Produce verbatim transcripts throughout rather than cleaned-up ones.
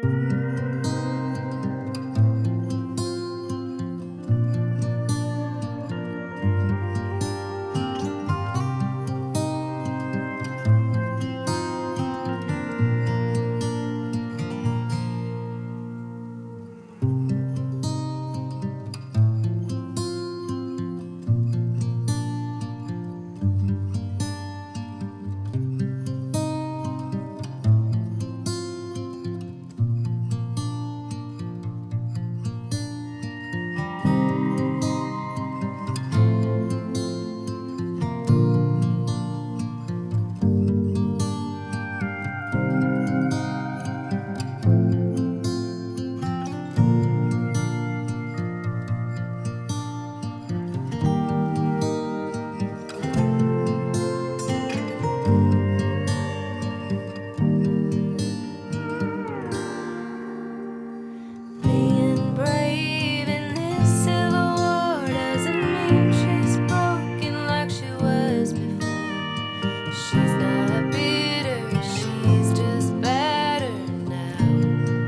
Being brave in this civil war doesn't mean she's broken like she was before. She's not bitter, she's just better now.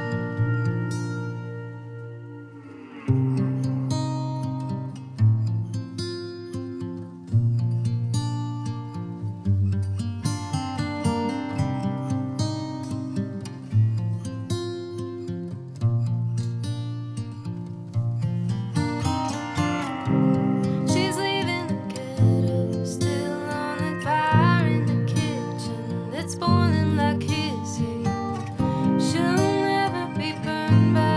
She's leaving the ghetto, still on the fire in the kitchen that's boiling like his hate. She'll never be burned by